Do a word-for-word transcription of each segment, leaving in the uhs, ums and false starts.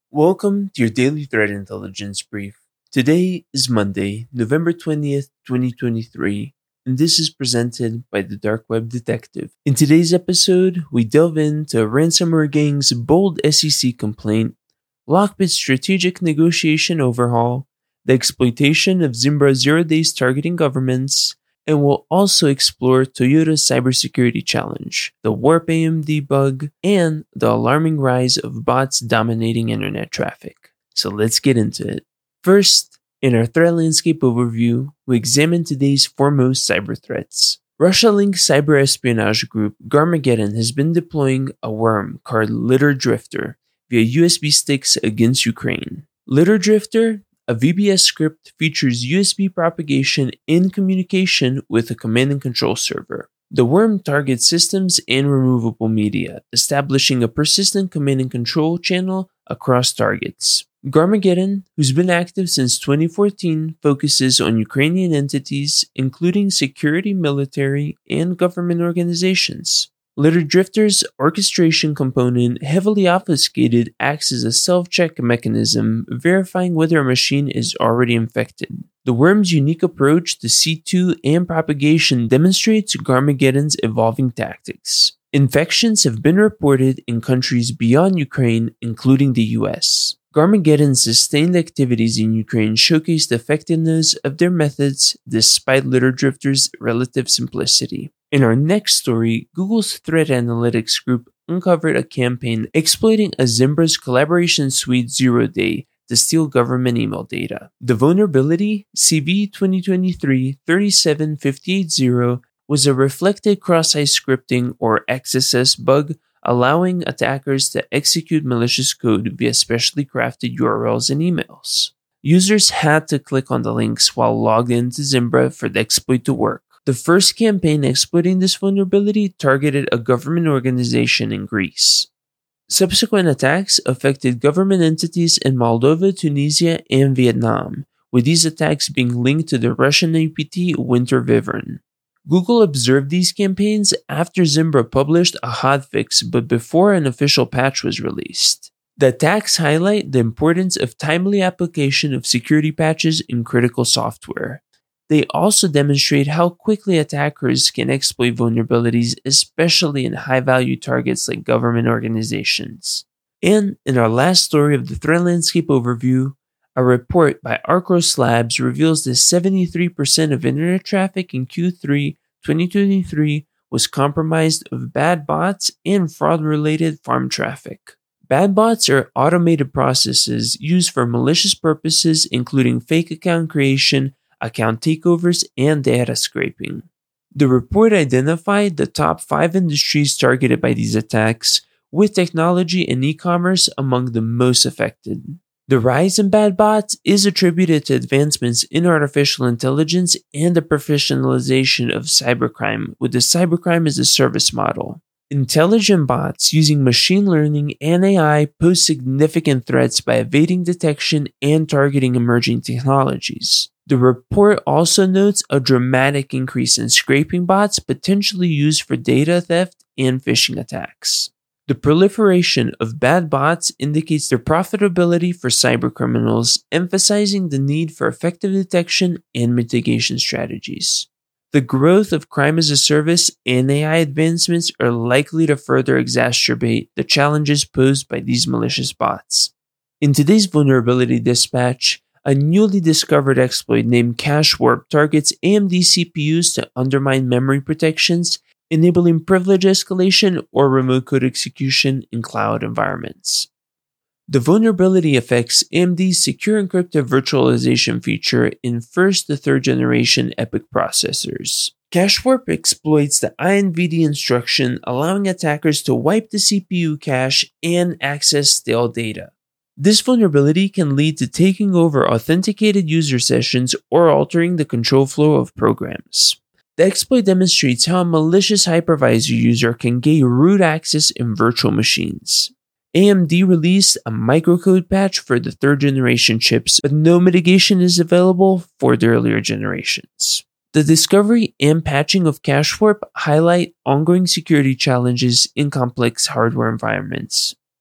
Welcome to your daily threat intelligence brief. Today is Monday, November twentieth, twenty twenty-three, and this is presented by the Dark Web Detective. In today's episode, we delve into ransomware gang's bold S E C complaint, Lockbit's strategic negotiation overhaul, the exploitation of Zimbra zero days targeting governments, and we'll also explore Toyota's cybersecurity challenge, the Warp A M D bug, and the alarming rise of bots dominating internet traffic. So let's get into it. First, in our threat landscape overview, we examine today's foremost cyber threats. Russia-linked cyber espionage group Garmageddon has been deploying a worm called Litter Drifter via U S B sticks against Ukraine. Litter Drifter, a V B S script, features U S B propagation in communication with a command and control server. The worm targets systems and removable media, establishing a persistent command and control channel across targets. Garmageddon, who's been active since twenty fourteen, focuses on Ukrainian entities, including security, military, and government organizations. Litter Drifter's orchestration component, heavily obfuscated, acts as a self-check mechanism, verifying whether a machine is already infected. The worm's unique approach to C two and propagation demonstrates Garmageddon's evolving tactics. Infections have been reported in countries beyond Ukraine, including the U S. Garmageddon's sustained activities in Ukraine showcase the effectiveness of their methods despite Litter Drifter's relative simplicity. In our next story, Google's threat analytics group uncovered a campaign exploiting a Zimbra's collaboration suite zero day to steal government email data. The vulnerability, C V twenty twenty-three dash thirty-seven five eight zero, was a reflected cross-site scripting or X S S bug, allowing attackers to execute malicious code via specially crafted U R Ls and emails. Users had to click on the links while logged into Zimbra for the exploit to work. The first campaign exploiting this vulnerability targeted a government organization in Greece. Subsequent attacks affected government entities in Moldova, Tunisia, and Vietnam, with these attacks being linked to the Russian A P T Winter Wyvern. Google observed these campaigns after Zimbra published a hotfix but before an official patch was released. The attacks highlight the importance of timely application of security patches in critical software. They also demonstrate how quickly attackers can exploit vulnerabilities, especially in high-value targets like government organizations. And in our last story of the threat landscape overview, a report by Arcros Labs reveals that seventy-three percent of internet traffic in Q three twenty twenty-three was compromised of bad bots and fraud-related farm traffic. Bad bots are automated processes used for malicious purposes, including fake account creation, account takeovers, and data scraping. The report identified the top five industries targeted by these attacks, with technology and e-commerce among the most affected. The rise in bad bots is attributed to advancements in artificial intelligence and the professionalization of cybercrime with the cybercrime as a service model. Intelligent bots using machine learning and A I pose significant threats by evading detection and targeting emerging technologies. The report also notes a dramatic increase in scraping bots potentially used for data theft and phishing attacks. The proliferation of bad bots indicates their profitability for cybercriminals, emphasizing the need for effective detection and mitigation strategies. The growth of crime as a service and A I advancements are likely to further exacerbate the challenges posed by these malicious bots. In today's vulnerability dispatch, a newly discovered exploit named Cache Warp targets A M D C P Us to undermine memory protections, enabling privilege escalation or remote code execution in cloud environments. The vulnerability affects A M D's secure encrypted virtualization feature in first to third generation EPYC processors. Cache Warp exploits the I N V D instruction, allowing attackers to wipe the C P U cache and access stale data. This vulnerability can lead to taking over authenticated user sessions or altering the control flow of programs. The exploit demonstrates how a malicious hypervisor user can gain root access in virtual machines. A M D released a microcode patch for the third generation chips, but no mitigation is available for the earlier generations. The discovery and patching of Cache Warp highlight ongoing security challenges in complex hardware environments.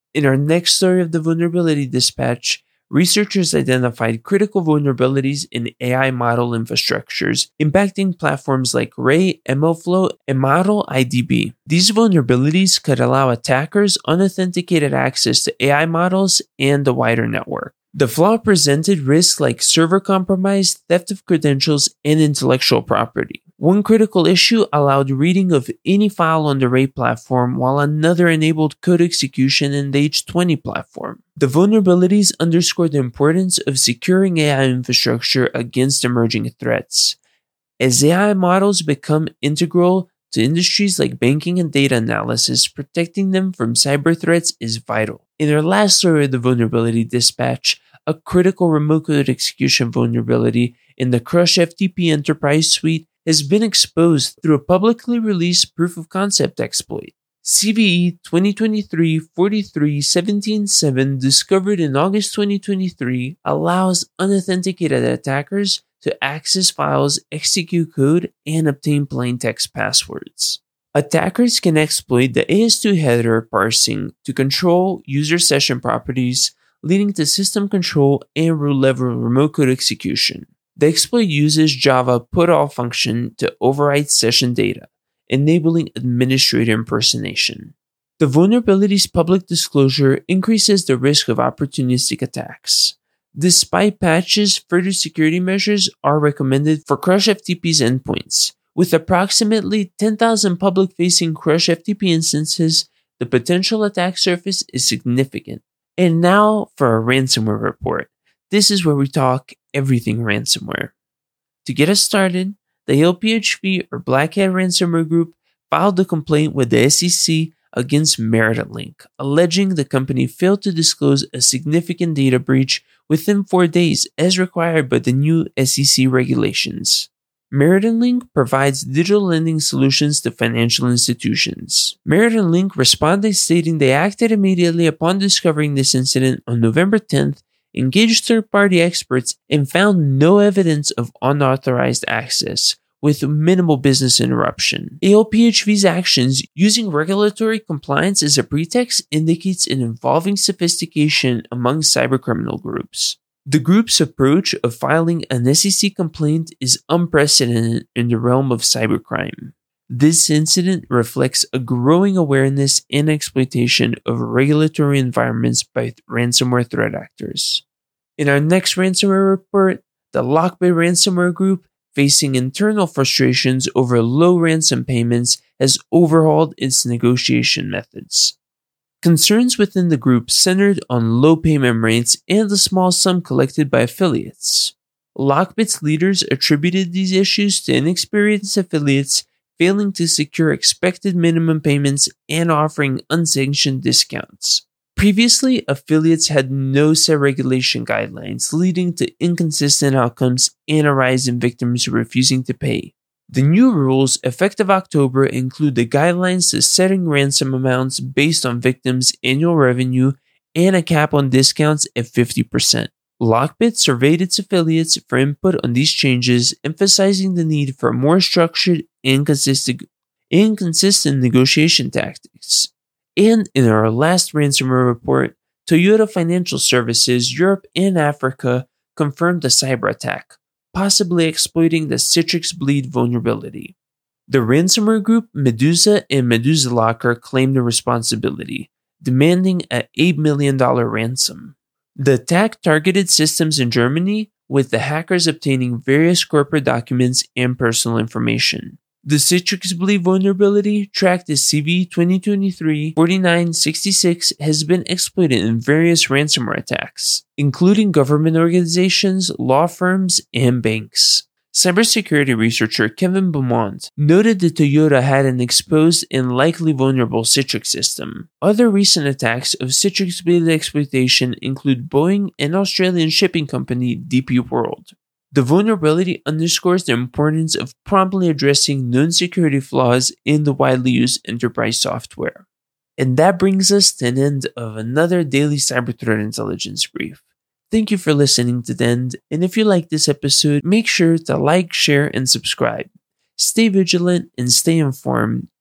In our next story of the Vulnerability Dispatch, researchers identified critical vulnerabilities in A I model infrastructures, impacting platforms like Ray, MLflow, and Model I D B. These vulnerabilities could allow attackers unauthenticated access to A I models and the wider network. The flaw presented risks like server compromise, theft of credentials, and intellectual property. One critical issue allowed reading of any file on the Ray platform, while another enabled code execution in the H twenty platform. The vulnerabilities underscore the importance of securing A I infrastructure against emerging threats. As A I models become integral to industries like banking and data analysis, protecting them from cyber threats is vital. In our last story of the Vulnerability Dispatch, a critical remote code execution vulnerability in the Crush F T P Enterprise Suite has been exposed through a publicly released proof of concept exploit. C V E twenty twenty-three dash forty-three dash seventeen dash seven, discovered in August twenty twenty-three, allows unauthenticated attackers to access files, execute code, and obtain plaintext passwords. Attackers can exploit the A S two header parsing to control user session properties, leading to system control and root-level remote code execution. The exploit uses Java put-all function to overwrite session data, enabling administrator impersonation. The vulnerability's public disclosure increases the risk of opportunistic attacks. Despite patches, further security measures are recommended for Crush F T P's endpoints. With approximately ten thousand public-facing Crush F T P instances, the potential attack surface is significant. And now for a ransomware report. This is where we talk everything ransomware. To get us started, the L P H V or Black Hat Ransomware Group filed a complaint with the S E C against MeritonLink, alleging the company failed to disclose a significant data breach within four days as required by the new S E C regulations. MeritonLink provides digital lending solutions to financial institutions. MeritonLink responded stating they acted immediately upon discovering this incident on November tenth, engaged third-party experts, and found no evidence of unauthorized access, with minimal business interruption. A L P H V's actions using regulatory compliance as a pretext indicates an evolving sophistication among cybercriminal groups. The group's approach of filing an S E C complaint is unprecedented in the realm of cybercrime. This incident reflects a growing awareness and exploitation of regulatory environments by ransomware threat actors. In our next ransomware report, the Lockbit Ransomware Group, facing internal frustrations over low ransom payments, has overhauled its negotiation methods. Concerns within the group centered on low payment rates and the small sum collected by affiliates. Lockbit's leaders attributed these issues to inexperienced affiliates failing to secure expected minimum payments and offering unsanctioned discounts. Previously, affiliates had no set regulation guidelines, leading to inconsistent outcomes and a rise in victims refusing to pay. The new rules, effective October, include the guidelines to setting ransom amounts based on victims' annual revenue and a cap on discounts at fifty percent. Lockbit surveyed its affiliates for input on these changes, emphasizing the need for more structured and consistent, and consistent negotiation tactics. And in our last ransomware report, Toyota Financial Services Europe and Africa confirmed a cyber attack, possibly exploiting the Citrix Bleed vulnerability. The ransomware group Medusa and Medusa Locker claimed the responsibility, demanding an eight million dollars ransom. The attack targeted systems in Germany, with the hackers obtaining various corporate documents and personal information. The Citrix Bleed vulnerability, tracked as C V E twenty twenty-three dash forty-nine dash sixty-six, has been exploited in various ransomware attacks, including government organizations, law firms, and banks. Cybersecurity researcher Kevin Beaumont noted that Toyota had an exposed and likely vulnerable Citrix system. Other recent attacks of Citrix Bleed exploitation include Boeing and Australian shipping company D P World. The vulnerability underscores the importance of promptly addressing known security flaws in the widely used enterprise software. And that brings us to the end of another daily cyber threat intelligence brief. Thank you for listening to the end, and if you like this episode, make sure to like, share, and subscribe. Stay vigilant and stay informed.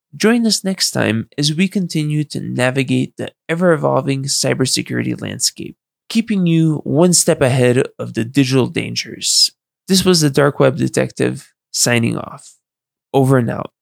Join us next time as we continue to navigate the ever-evolving cybersecurity landscape, keeping you one step ahead of the digital dangers. This was the Dark Web Detective signing off. Over and out.